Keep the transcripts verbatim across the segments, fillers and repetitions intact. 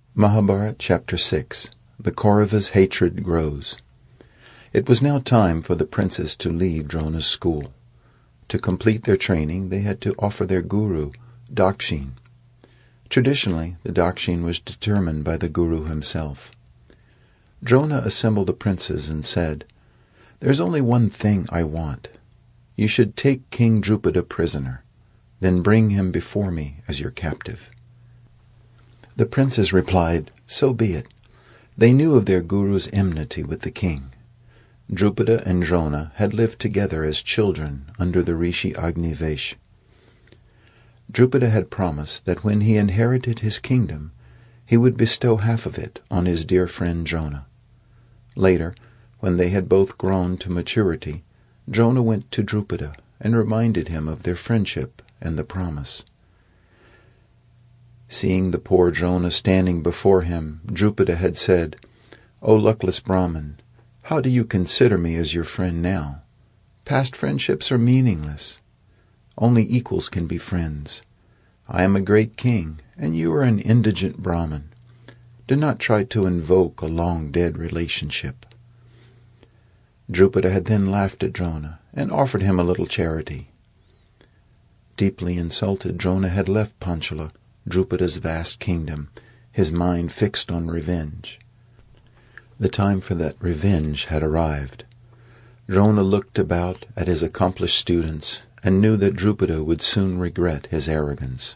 Mahabharata Chapter six. The Kauravas' Hatred Grows. It was now time for the princes to leave Drona's school. To complete their training, they had to offer their guru dakshin. Traditionally, the dakshin was determined by the guru himself. Drona assembled the princes and said, "There's only one thing I want. You should take King Drupada prisoner, then bring him before me as your captive." The princes replied, "So be it." They knew of their guru's enmity with the king. Drupada and Drona had lived together as children under the rishi Agnivesh. Drupada had promised that when he inherited his kingdom, he would bestow half of it on his dear friend Drona. Later, when they had both grown to maturity, Drona went to Drupada and reminded him of their friendship and the promise. Seeing the poor Drona standing before him, Drupada had said, "O luckless Brahmin, how do you consider me as your friend now? Past friendships are meaningless. Only equals can be friends. I am a great king, and you are an indigent Brahmin. Do not try to invoke a long-dead relationship." Drupada had then laughed at Drona and offered him a little charity. Deeply insulted, Drona had left Panchala, Drupada's vast kingdom, his mind fixed on revenge. The time for that revenge had arrived. Drona looked about at his accomplished students and knew that Drupada would soon regret his arrogance.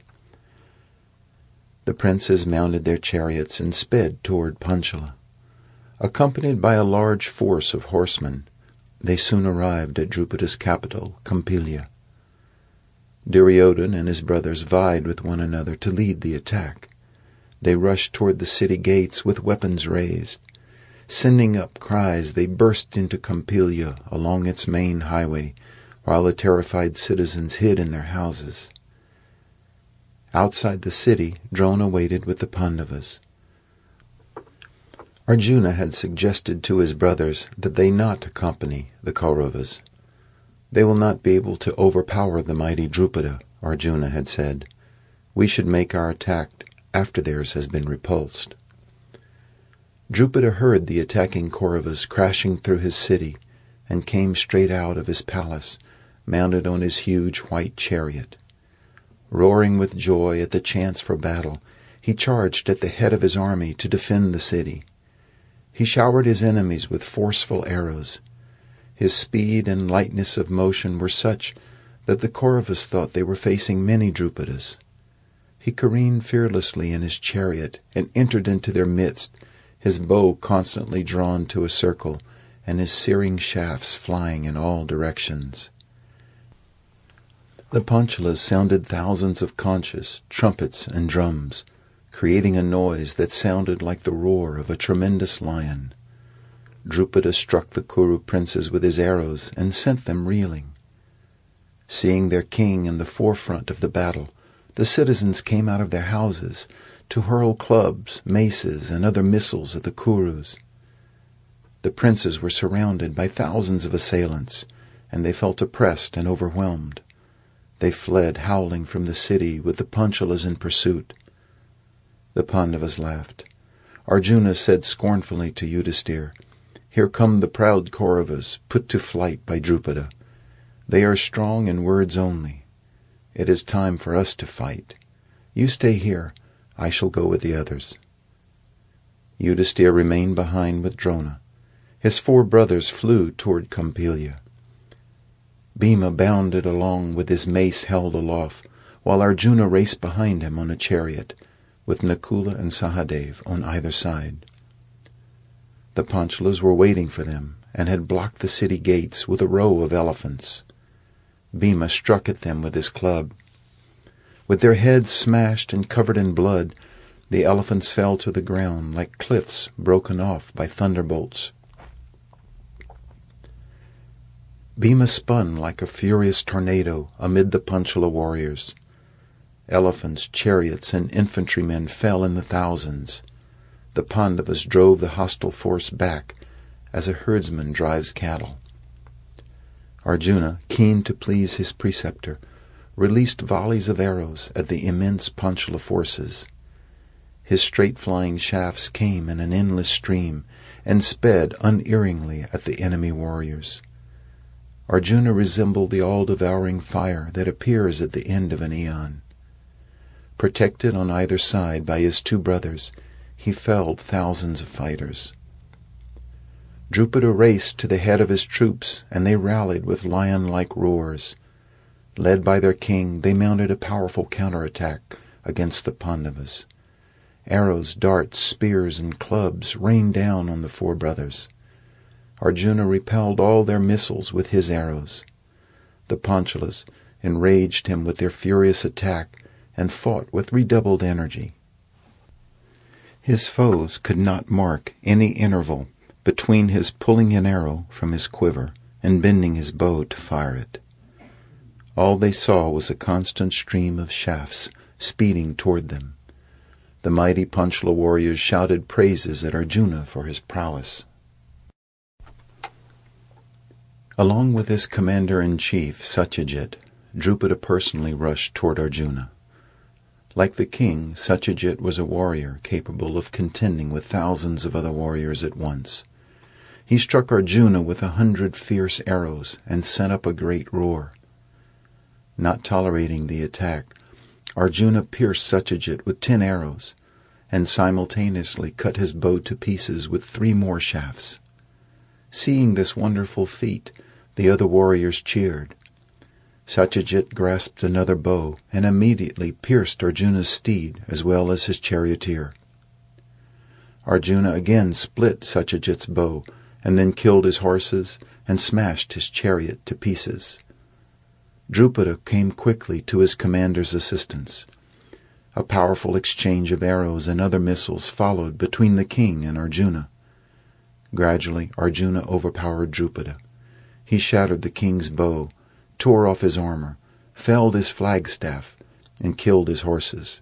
The princes mounted their chariots and sped toward Panchala. Accompanied by a large force of horsemen, they soon arrived at Drupada's capital, Kampilya. Duryodhana and his brothers vied with one another to lead the attack. They rushed toward the city gates with weapons raised. Sending up cries, they burst into Kampilya along its main highway, while the terrified citizens hid in their houses. Outside the city, Drona waited with the Pandavas. Arjuna had suggested to his brothers that they not accompany the Kauravas. "They will not be able to overpower the mighty Drupada," Arjuna had said. "We should make our attack after theirs has been repulsed." Drupada heard the attacking Kauravas crashing through his city and came straight out of his palace, mounted on his huge white chariot. Roaring with joy at the chance for battle, he charged at the head of his army to defend the city. He showered his enemies with forceful arrows. His speed and lightness of motion were such that the Kauravas thought they were facing many Drupadas. He careened fearlessly in his chariot and entered into their midst, his bow constantly drawn to a circle and his searing shafts flying in all directions. The Panchalas sounded thousands of conchs, trumpets, and drums, creating a noise that sounded like the roar of a tremendous lion. Drupada struck the Kuru princes with his arrows and sent them reeling. Seeing their king in the forefront of the battle, the citizens came out of their houses to hurl clubs, maces, and other missiles at the Kurus. The princes were surrounded by thousands of assailants, and they felt oppressed and overwhelmed. They fled howling from the city with the Panchalas in pursuit. The Pandavas laughed. Arjuna said scornfully to Yudhisthira, "Here come the proud Kauravas, put to flight by Drupada. They are strong in words only. It is time for us to fight. You stay here. I shall go with the others." Yudhisthira remained behind with Drona. His four brothers flew toward Kampilya. Bhima bounded along with his mace held aloft, while Arjuna raced behind him on a chariot, with Nakula and Sahadev on either side. The Panchalas were waiting for them and had blocked the city gates with a row of elephants. Bhima struck at them with his club. With their heads smashed and covered in blood, the elephants fell to the ground like cliffs broken off by thunderbolts. Bhima spun like a furious tornado amid the Panchala warriors. Elephants, chariots, and infantrymen fell in the thousands. The Pandavas drove the hostile force back as a herdsman drives cattle. Arjuna, keen to please his preceptor, released volleys of arrows at the immense Panchala forces. His straight-flying shafts came in an endless stream and sped unerringly at the enemy warriors. Arjuna resembled the all-devouring fire that appears at the end of an aeon. Protected on either side by his two brothers, he felled thousands of fighters. Drupada raced to the head of his troops, and they rallied with lion-like roars. Led by their king, they mounted a powerful counterattack against the Pandavas. Arrows, darts, spears, and clubs rained down on the four brothers. Arjuna repelled all their missiles with his arrows. The Panchalas enraged him with their furious attack and fought with redoubled energy. His foes could not mark any interval between his pulling an arrow from his quiver and bending his bow to fire it. All they saw was a constant stream of shafts speeding toward them. The mighty Panchala warriors shouted praises at Arjuna for his prowess. Along with his commander-in-chief, Satyajit, Drupada personally rushed toward Arjuna. Like the king, Satyajit was a warrior capable of contending with thousands of other warriors at once. He struck Arjuna with a hundred fierce arrows and sent up a great roar. Not tolerating the attack, Arjuna pierced Satyajit with ten arrows and simultaneously cut his bow to pieces with three more shafts. Seeing this wonderful feat, the other warriors cheered. Satyajit grasped another bow and immediately pierced Arjuna's steed as well as his charioteer. Arjuna again split Satyajit's bow and then killed his horses and smashed his chariot to pieces. Drupada came quickly to his commander's assistance. A powerful exchange of arrows and other missiles followed between the king and Arjuna. Gradually, Arjuna overpowered Drupada. He shattered the king's bow, tore off his armor, felled his flagstaff, and killed his horses.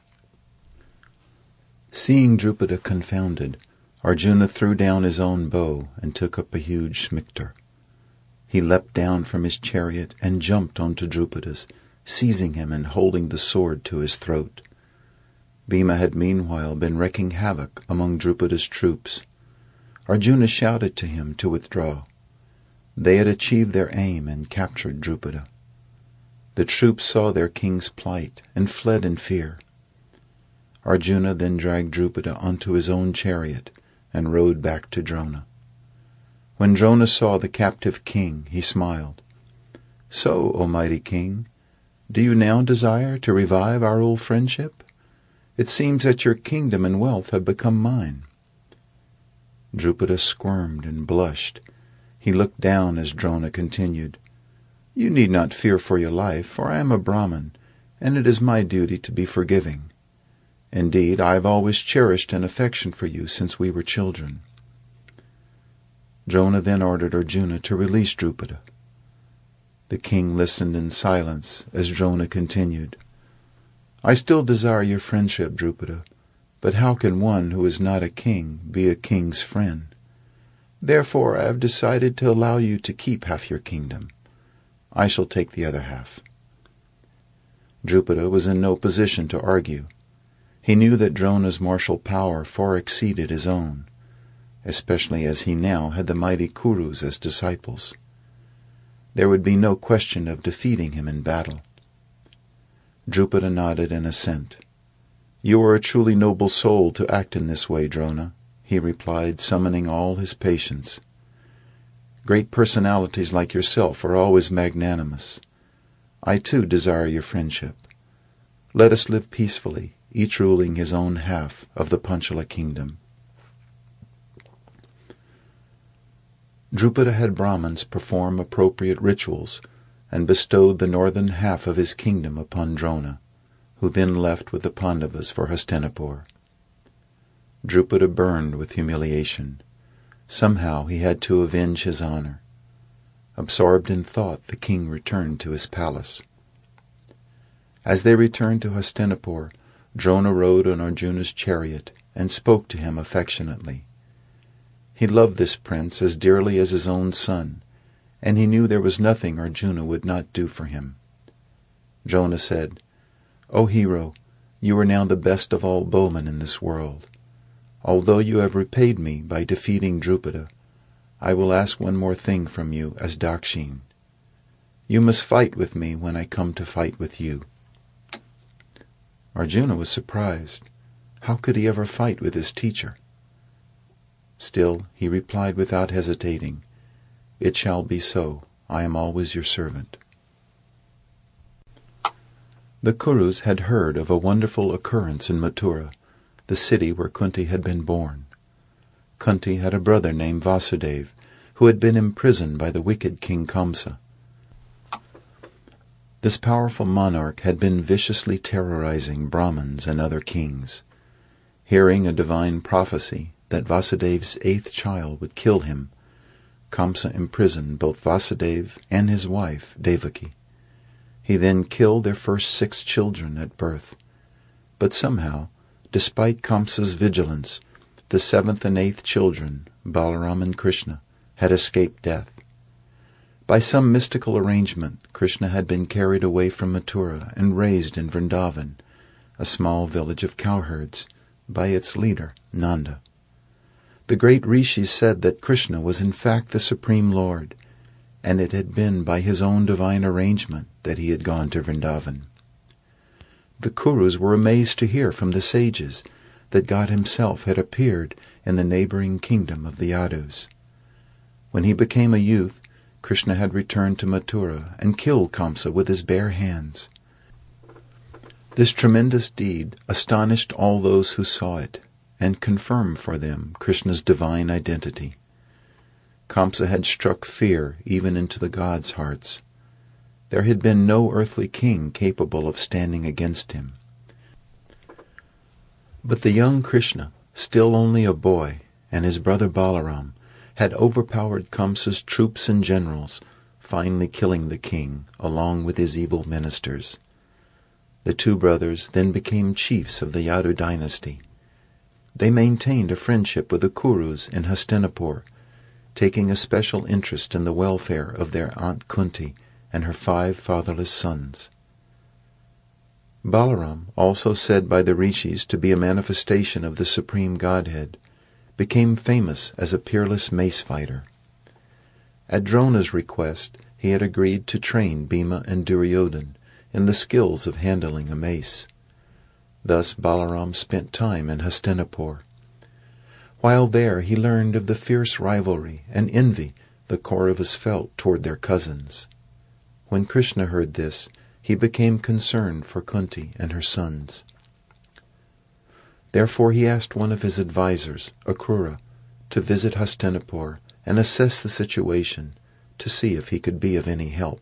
Seeing Drupada confounded, Arjuna threw down his own bow and took up a huge smicter. He leapt down from his chariot and jumped onto Drupada's, seizing him and holding the sword to his throat. Bhima had meanwhile been wreaking havoc among Drupada's troops. Arjuna shouted to him to withdraw. They had achieved their aim and captured Drupada. The troops saw their king's plight and fled in fear. Arjuna then dragged Drupada onto his own chariot and rode back to Drona. When Drona saw the captive king, he smiled. "So, O mighty king, do you now desire to revive our old friendship? It seems that your kingdom and wealth have become mine." Drupada squirmed and blushed. He looked down as Drona continued, "You need not fear for your life, for I am a Brahmin, and it is my duty to be forgiving. Indeed, I have always cherished an affection for you since we were children." Drona then ordered Arjuna to release Drupada. The king listened in silence as Drona continued, "I still desire your friendship, Drupada, but how can one who is not a king be a king's friend? Therefore I have decided to allow you to keep half your kingdom. I shall take the other half." Drupada was in no position to argue. He knew that Drona's martial power far exceeded his own, especially as he now had the mighty Kurus as disciples. There would be no question of defeating him in battle. Drupada nodded in assent. "You are a truly noble soul to act in this way, Drona," he replied, summoning all his patience. "Great personalities like yourself are always magnanimous. I too desire your friendship. Let us live peacefully, each ruling his own half of the Panchala kingdom." Drupada had Brahmins perform appropriate rituals and bestowed the northern half of his kingdom upon Drona, who then left with the Pandavas for Hastinapur. Drupada burned with humiliation. Somehow he had to avenge his honor. Absorbed in thought, the king returned to his palace. As they returned to Hastinapur, Drona rode on Arjuna's chariot and spoke to him affectionately. He loved this prince as dearly as his own son, and he knew there was nothing Arjuna would not do for him. Drona said, "O hero, You are now the best of all bowmen in this world. Although you have repaid me by defeating Drupada, I will ask one more thing from you as Dakshin. You must fight with me when I come to fight with you." Arjuna was surprised. How could he ever fight with his teacher? Still, he replied without hesitating, "It shall be so. I am always your servant." The Kurus had heard of a wonderful occurrence in Mathura, the city where Kunti had been born. Kunti had a brother named Vasudeva, who had been imprisoned by the wicked King Kamsa. This powerful monarch had been viciously terrorizing Brahmins and other kings. Hearing a divine prophecy that Vasudeva's eighth child would kill him, Kamsa imprisoned both Vasudeva and his wife, Devaki. He then killed their first six children at birth. But somehow, despite Kamsa's vigilance, the seventh and eighth children, Balaram and Krishna, had escaped death. By some mystical arrangement, Krishna had been carried away from Mathura and raised in Vrindavan, a small village of cowherds, by its leader, Nanda. The great rishis said that Krishna was in fact the Supreme Lord, and it had been by his own divine arrangement that he had gone to Vrindavan. The Kurus were amazed to hear from the sages that God himself had appeared in the neighboring kingdom of the Yadus. When he became a youth, Krishna had returned to Mathura and killed Kamsa with his bare hands. This tremendous deed astonished all those who saw it and confirmed for them Krishna's divine identity. Kamsa had struck fear even into the gods' hearts. There had been no earthly king capable of standing against him. But the young Krishna, still only a boy, and his brother Balaram, had overpowered Kamsa's troops and generals, finally killing the king along with his evil ministers. The two brothers then became chiefs of the Yadu dynasty. They maintained a friendship with the Kurus in Hastinapur, taking a special interest in the welfare of their aunt Kunti and her five fatherless sons. Balaram, also said by the rishis to be a manifestation of the Supreme Godhead, became famous as a peerless mace fighter. At Drona's request, he had agreed to train Bhima and Duryodhana in the skills of handling a mace. Thus Balaram spent time in Hastinapur. While there he learned of the fierce rivalry and envy the Kauravas felt toward their cousins. When Krishna heard this, he became concerned for Kunti and her sons. Therefore he asked one of his advisers, Akrura, to visit Hastinapur and assess the situation to see if he could be of any help.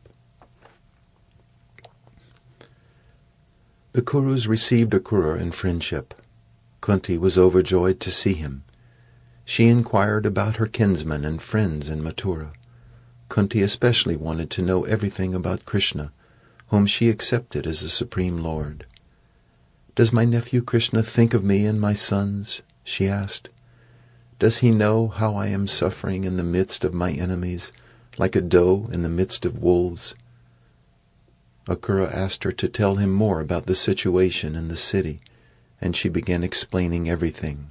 The Kurus received Akrura in friendship. Kunti was overjoyed to see him. She inquired about her kinsmen and friends in Mathura. Kunti especially wanted to know everything about Krishna, whom she accepted as the Supreme Lord. "Does my nephew Krishna think of me and my sons?" she asked. "Does he know how I am suffering in the midst of my enemies, like a doe in the midst of wolves?" Akrura asked her to tell him more about the situation in the city, and she began explaining everything.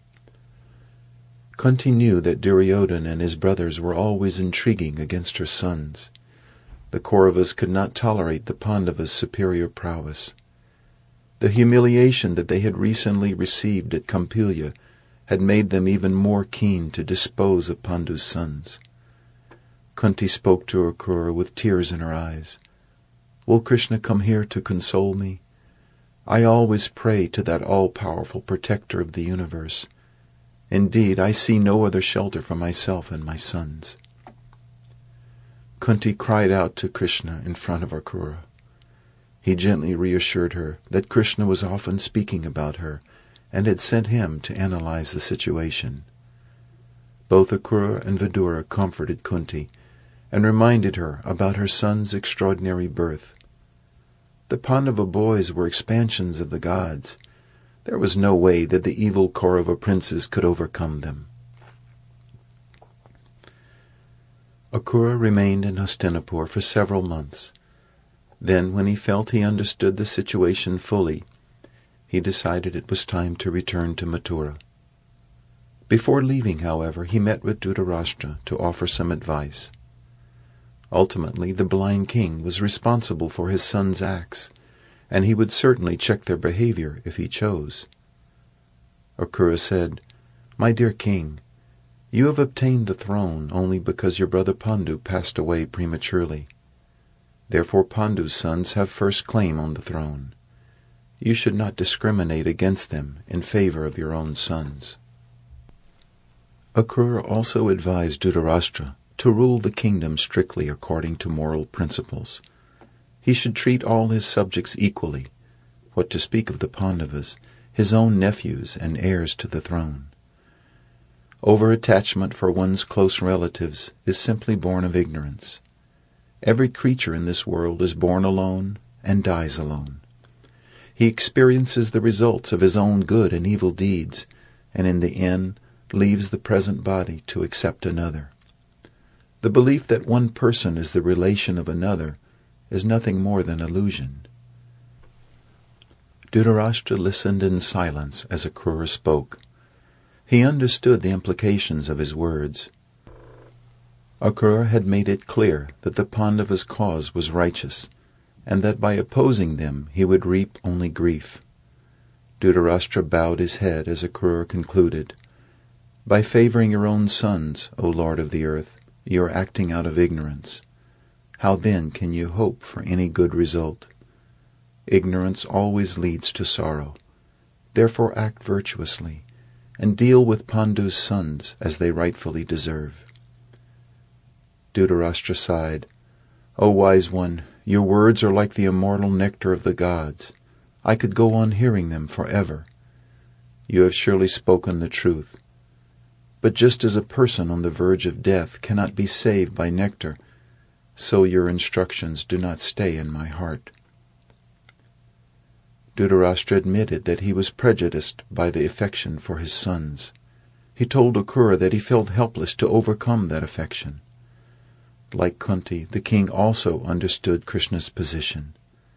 Kunti knew that Duryodhana and his brothers were always intriguing against her sons. The Kauravas could not tolerate the Pandavas' superior prowess. The humiliation that they had recently received at Kampilya had made them even more keen to dispose of Pandu's sons. Kunti spoke to Akrura with tears in her eyes. "Will Krishna come here to console me? I always pray to that all-powerful protector of the universe. Indeed, I see no other shelter for myself and my sons." Kunti cried out to Krishna in front of Akrura. He gently reassured her that Krishna was often speaking about her and had sent him to analyze the situation. Both Akrura and Vidura comforted Kunti and reminded her about her son's extraordinary birth. The Pandava boys were expansions of the gods. There was no way that the evil Kaurava princes could overcome them. Akrura remained in Hastinapur for several months. Then, when he felt he understood the situation fully, he decided it was time to return to Mathura. Before leaving, however, he met with Dhritarashtra to offer some advice. Ultimately, the blind king was responsible for his son's acts, and he would certainly check their behavior if he chose. Akrura said, "My dear king, you have obtained the throne only because your brother Pandu passed away prematurely. Therefore Pandu's sons have first claim on the throne. You should not discriminate against them in favor of your own sons." Akrura also advised Dhritarashtra to rule the kingdom strictly according to moral principles. He should treat all his subjects equally, what to speak of the Pandavas, his own nephews and heirs to the throne. Over-attachment for one's close relatives is simply born of ignorance. Every creature in this world is born alone and dies alone. He experiences the results of his own good and evil deeds, and in the end leaves the present body to accept another. The belief that one person is the relation of another is nothing more than illusion. Dhritarashtra listened in silence as Akrura spoke. He understood the implications of his words. Akrura had made it clear that the Pandavas' cause was righteous, and that by opposing them he would reap only grief. Dhritarashtra bowed his head as Akrura concluded, "By favoring your own sons, O Lord of the earth, you are acting out of ignorance. How then can you hope for any good result? Ignorance always leads to sorrow. Therefore act virtuously, and deal with Pandu's sons as they rightfully deserve." Dhritarashtra sighed, "O wise one, your words are like the immortal nectar of the gods. I could go on hearing them forever. You have surely spoken the truth. But just as a person on the verge of death cannot be saved by nectar, so your instructions do not stay in my heart." Dhritarashtra admitted that he was prejudiced by the affection for his sons. He told Akrura that he felt helpless to overcome that affection. Like Kunti, the king also understood Krishna's position.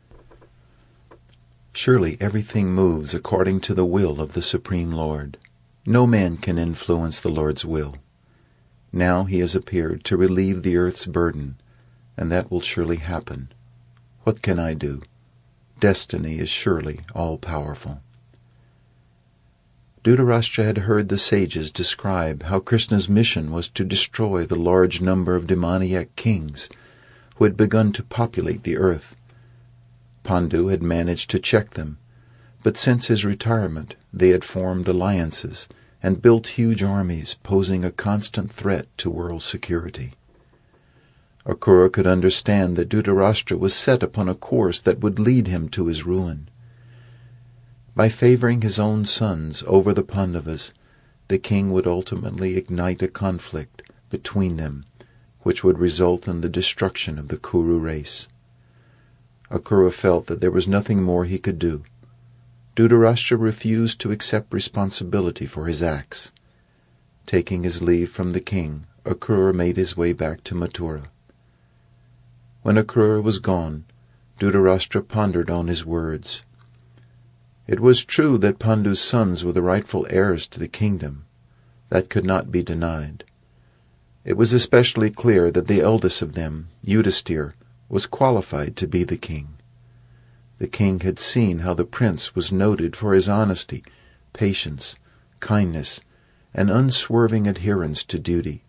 Surely everything moves according to the will of the Supreme Lord. No man can influence the Lord's will. Now he has appeared to relieve the earth's burden, and that will surely happen. What can I do? Destiny is surely all-powerful. Dhritarashtra had heard the sages describe how Krishna's mission was to destroy the large number of demoniac kings who had begun to populate the earth. Pandu had managed to check them, but since his retirement they had formed alliances and built huge armies, posing a constant threat to world security. Akrura could understand that Dhritarashtra was set upon a course that would lead him to his ruin. By favoring his own sons over the Pandavas, the king would ultimately ignite a conflict between them, which would result in the destruction of the Kuru race. Akrura felt that there was nothing more he could do. Dhritarashtra refused to accept responsibility for his acts. Taking his leave from the king, Akrura made his way back to Mathura. When Akrura was gone, Dhritarashtra pondered on his words. It was true that Pandu's sons were the rightful heirs to the kingdom. That could not be denied. It was especially clear that the eldest of them, Yudhisthira, was qualified to be the king. The king had seen how the prince was noted for his honesty, patience, kindness, and unswerving adherence to duty.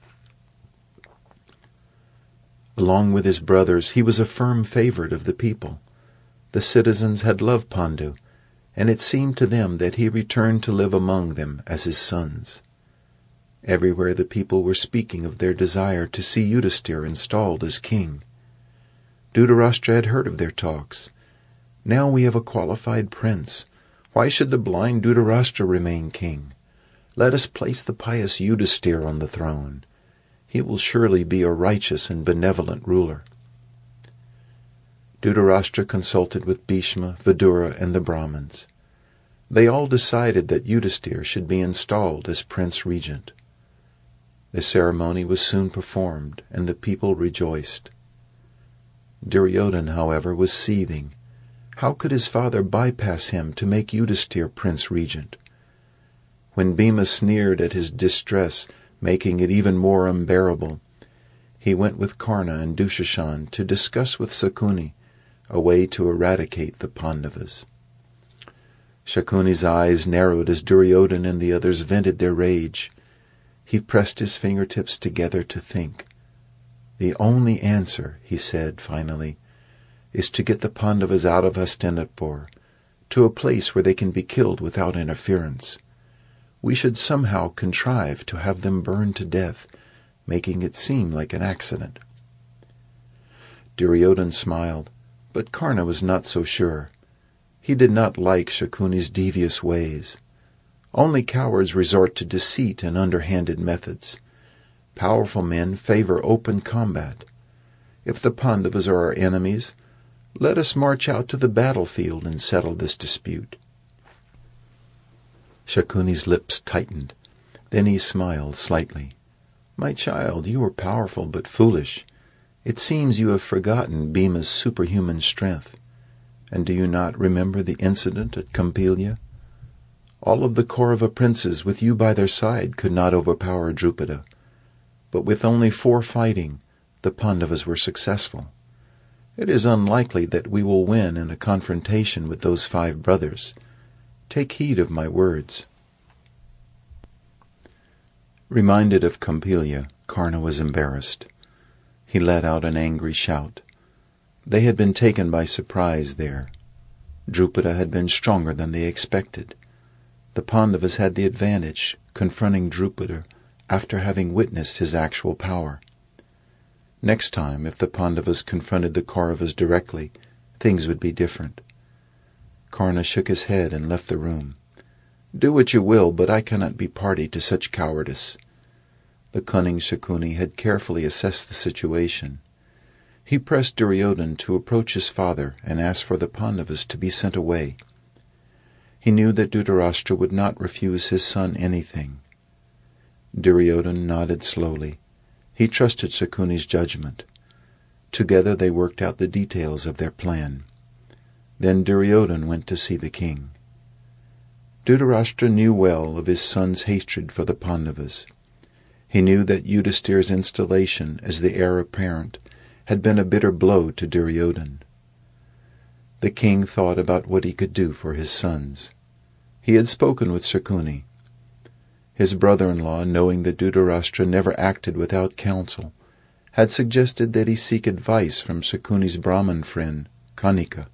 Along with his brothers, he was a firm favorite of the people. The citizens had loved Pandu, and it seemed to them that he returned to live among them as his sons. Everywhere the people were speaking of their desire to see Yudhisthira installed as king. Dhritarashtra had heard of their talks. Now we have a qualified prince. Why should the blind Dhritarashtra remain king? Let us place the pious Yudhisthira on the throne. He will surely be a righteous and benevolent ruler. Dhritarashtra consulted with Bhishma, Vidura, and the Brahmins. They all decided that Yudhisthira should be installed as prince regent. The ceremony was soon performed, and the people rejoiced. Duryodhana, however, was seething. How could his father bypass him to make Yudhisthira Prince Regent? When Bhima sneered at his distress, making it even more unbearable, he went with Karna and Dushasan to discuss with Shakuni a way to eradicate the Pandavas. Shakuni's eyes narrowed as Duryodhana and the others vented their rage. He pressed his fingertips together to think. The only answer, he said finally, is to get the Pandavas out of Hastinapur, to a place where they can be killed without interference. We should somehow contrive to have them burned to death, making it seem like an accident. Duryodhana smiled, but Karna was not so sure. He did not like Shakuni's devious ways. Only cowards resort to deceit and underhanded methods. Powerful men favor open combat. If the Pandavas are our enemies, let us march out to the battlefield and settle this dispute. Shakuni's lips tightened. Then he smiled slightly. My child, you are powerful but foolish. It seems you have forgotten Bhima's superhuman strength. And do you not remember the incident at Kampilia? All of the Kaurava princes with you by their side could not overpower Drupada. But with only four fighting, the Pandavas were successful. It is unlikely that we will win in a confrontation with those five brothers. Take heed of my words. Reminded of Kampilia, Karna was embarrassed. He let out an angry shout. They had been taken by surprise there. Drupada had been stronger than they expected. The Pandavas had the advantage, confronting Drupada after having witnessed his actual power. Next time, if the Pandavas confronted the Kauravas directly, things would be different. Karna shook his head and left the room. Do what you will, but I cannot be party to such cowardice. The cunning Shakuni had carefully assessed the situation. He pressed Duryodhana to approach his father and ask for the Pandavas to be sent away. He knew that Dhritarashtra would not refuse his son anything. Duryodhana nodded slowly. He trusted Shakuni's judgment. Together they worked out the details of their plan. Then Duryodhana went to see the king. Dhritarashtra knew well of his son's hatred for the Pandavas. He knew that Yudhisthira's installation as the heir apparent had been a bitter blow to Duryodhana. The king thought about what he could do for his sons. He had spoken with Shakuni. His brother-in-law, knowing that Dhritarashtra never acted without counsel, had suggested that he seek advice from Shakuni's Brahmin friend, Kanika.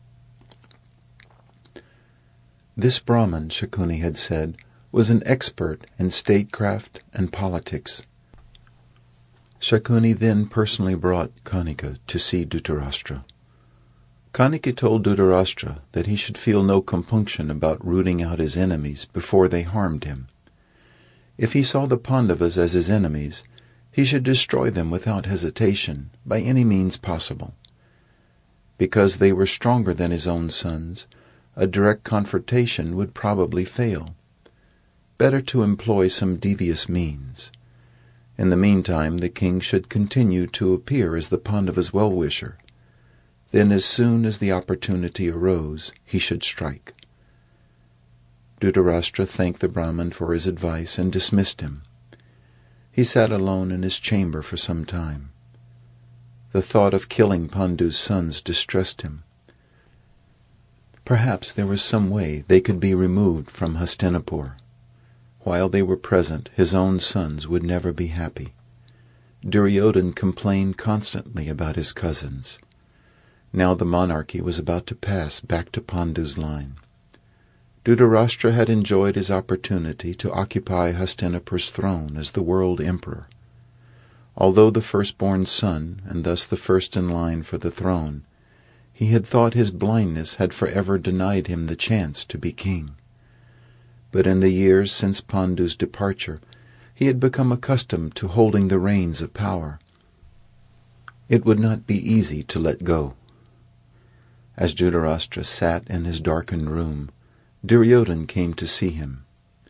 This Brahmin, Shakuni had said, was an expert in statecraft and politics. Shakuni then personally brought Kanika to see Dhritarashtra. Kanika told Dhritarashtra that he should feel no compunction about rooting out his enemies before they harmed him. If he saw the Pandavas as his enemies, he should destroy them without hesitation, by any means possible. Because they were stronger than his own sons, a direct confrontation would probably fail. Better to employ some devious means. In the meantime, the king should continue to appear as the Pandavas' well-wisher. Then, as soon as the opportunity arose, he should strike. Dhritarashtra thanked the Brahmin for his advice and dismissed him. He sat alone in his chamber for some time. The thought of killing Pandu's sons distressed him. Perhaps there was some way they could be removed from Hastinapur. While they were present, his own sons would never be happy. Duryodhana complained constantly about his cousins. Now the monarchy was about to pass back to Pandu's line. Dhritarashtra had enjoyed his opportunity to occupy Hastinapur's throne as the world emperor. Although the firstborn son, and thus the first in line for the throne, he had thought his blindness had forever denied him the chance to be king. But in the years since Pandu's departure, he had become accustomed to holding the reins of power. It would not be easy to let go. As Dhritarashtra sat in his darkened room, Duryodhana came to see him.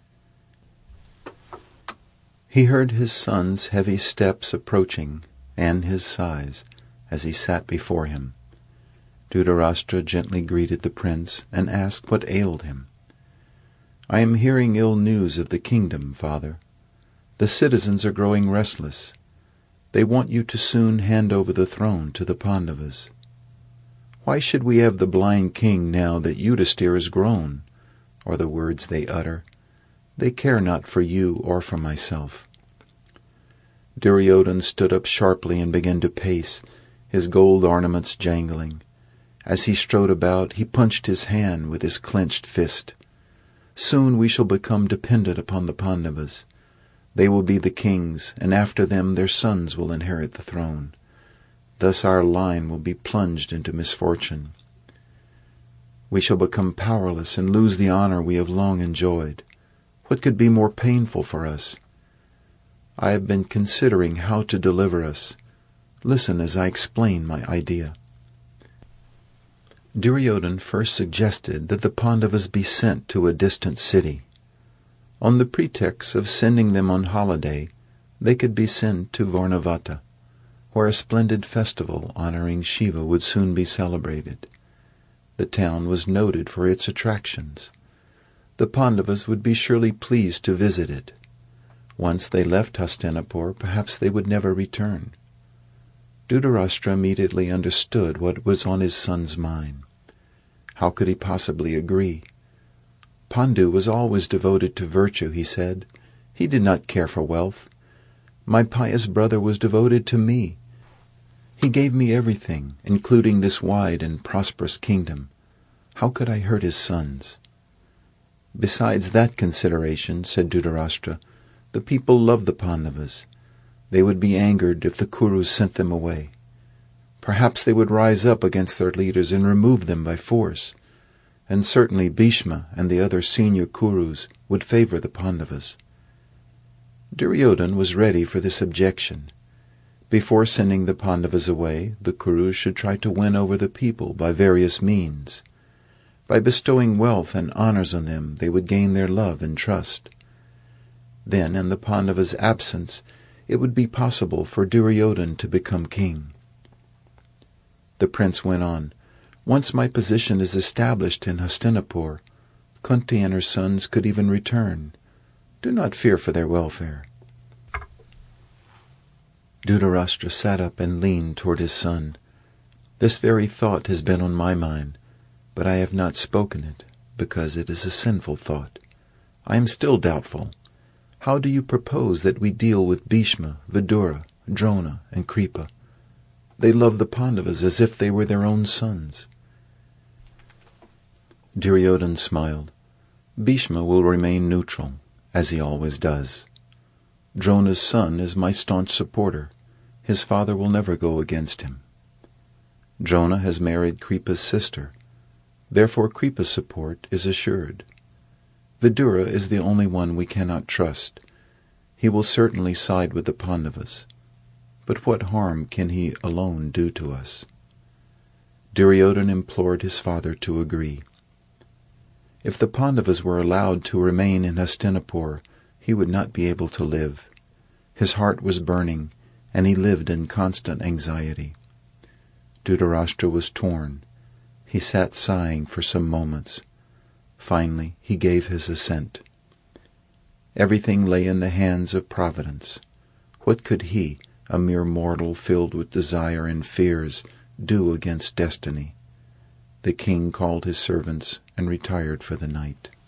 He heard his son's heavy steps approaching, and his sighs, as he sat before him. Dhritarashtra gently greeted the prince and asked what ailed him. "I am hearing ill news of the kingdom, father. The citizens are growing restless. They want you to soon hand over the throne to the Pandavas. Why should we have the blind king now that Yudhisthira is grown?" are the words they utter. "They care not for you or for myself." Duryodhana stood up sharply and began to pace, his gold ornaments jangling. As he strode about, he punched his hand with his clenched fist. "Soon we shall become dependent upon the Pandavas. They will be the kings, and after them their sons will inherit the throne. Thus our line will be plunged into misfortune. We shall become powerless and lose the honor we have long enjoyed. What could be more painful for us? I have been considering how to deliver us. Listen as I explain my idea." Duryodhana first suggested that the Pandavas be sent to a distant city. On the pretext of sending them on holiday, they could be sent to Varnavata, where a splendid festival honoring Shiva would soon be celebrated. The town was noted for its attractions. The Pandavas would be surely pleased to visit it. Once they left Hastinapur, perhaps they would never return. Dhritarashtra immediately understood what was on his son's mind. How could he possibly agree? Pandu was always devoted to virtue, he said. He did not care for wealth. My pious brother was devoted to me. He gave me everything, including this wide and prosperous kingdom. How could I hurt his sons? Besides that consideration, said Dhritarashtra, the people love the Pandavas. They would be angered if the Kurus sent them away. Perhaps they would rise up against their leaders and remove them by force. And certainly Bhishma and the other senior Kurus would favor the Pandavas. Duryodhana was ready for this objection. Before sending the Pandavas away, the Kurus should try to win over the people by various means. By bestowing wealth and honors on them, they would gain their love and trust. Then, in the Pandavas' absence, it would be possible for Duryodhana to become king. The prince went on, "Once my position is established in Hastinapur, Kunti and her sons could even return. Do not fear for their welfare." Dhritarashtra sat up and leaned toward his son. "This very thought has been on my mind, but I have not spoken it, because it is a sinful thought. I am still doubtful. How do you propose that we deal with Bhishma, Vidura, Drona, and Kripa? They love the Pandavas as if they were their own sons." Duryodhana smiled. "Bhishma will remain neutral, as he always does. Drona's son is my staunch supporter. His father will never go against him. Drona has married Kripa's sister. Therefore Kripa's support is assured. Vidura is the only one we cannot trust. He will certainly side with the Pandavas. But what harm can he alone do to us?" Duryodhana implored his father to agree. If the Pandavas were allowed to remain in Hastinapur, he would not be able to live. His heart was burning, and he lived in constant anxiety. Dhritarashtra was torn. He sat sighing for some moments. Finally, he gave his assent. Everything lay in the hands of Providence. What could he, a mere mortal filled with desire and fears, do against destiny? The king called his servants and retired for the night.